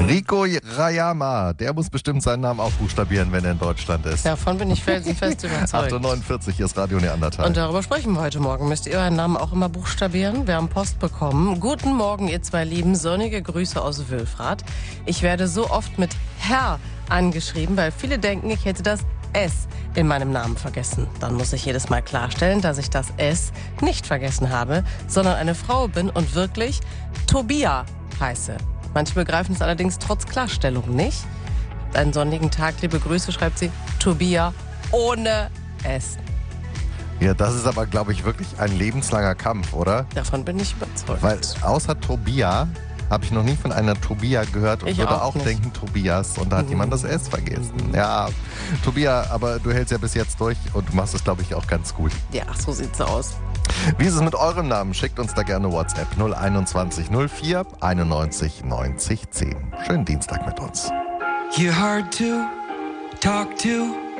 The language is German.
Rico Rayama, der muss bestimmt seinen Namen auch buchstabieren, wenn er in Deutschland ist. Davon bin ich felsenfest überzeugt. 8.49 Uhr, hier ist Radio Neandertal. Und darüber sprechen wir heute Morgen. Müsst ihr euren Namen auch immer buchstabieren? Wir haben Post bekommen. Guten Morgen, ihr zwei Lieben. Sonnige Grüße aus Wülfrath. Ich werde so oft mit Herr angeschrieben, weil viele denken, ich hätte das S in meinem Namen vergessen. Dann muss ich jedes Mal klarstellen, dass ich das S nicht vergessen habe, sondern eine Frau bin und wirklich Tobia heiße. Manche begreifen es allerdings trotz Klarstellung nicht. Einen sonnigen Tag, liebe Grüße, schreibt sie, Tobia ohne S. Ja, das ist aber, glaube ich, wirklich ein lebenslanger Kampf, oder? Davon bin ich überzeugt. Weil außer Tobia habe ich noch nie von einer Tobia gehört und Ich würde auch auch nicht. denken Tobias und da hat jemand das S vergessen. Ja, Tobia, aber du hältst ja bis jetzt durch und du machst es, glaube ich, auch ganz gut. Ja, so sieht's aus. Wie ist es mit eurem Namen? Schickt uns da gerne WhatsApp 021 04 91 90 10. Schönen Dienstag mit uns. You're hard to talk to.